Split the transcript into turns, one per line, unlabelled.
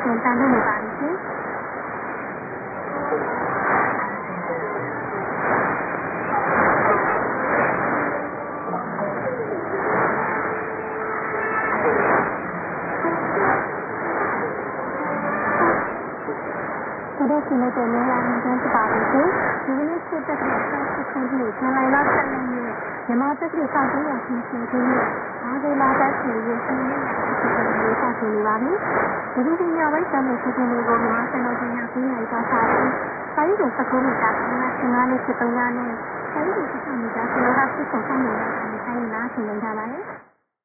ရှင်တန်လို့နေပါပြီရှင်။ဒီနေ့တင်နေရတဲ့ကျန်းပါပြီရှင်။ဒီနေ့စစ်တပ်ကစစ်ခုကြီးဇန်နဝါရီလ7ရက်နေ့မြန်မာတပ်တွေစောင့်ကြည့်ရခြင်းရှင်ကြီးနဲ့အားလုံးလာတဲ့ပြည်ရဲ့စနေနေ့ကစစ်တပ်တွေစောင့်ကြည့်နေပါပြီ။ဒီနေ့ညပိုင်းတမ်းစစ်တပ်တွေကိုမြန်မာစံတော်ချိန်ကပြင်းရတာစားပြီးတိုင်းပြည်19မိတာ15နဲ့73နဲ့တိုင်းပြည်16မိတာကျွန်တော်ကစစ်ဆောင်ဆောင်နေတာကိုဆိုင်နားဆင်နေကြပါတယ်။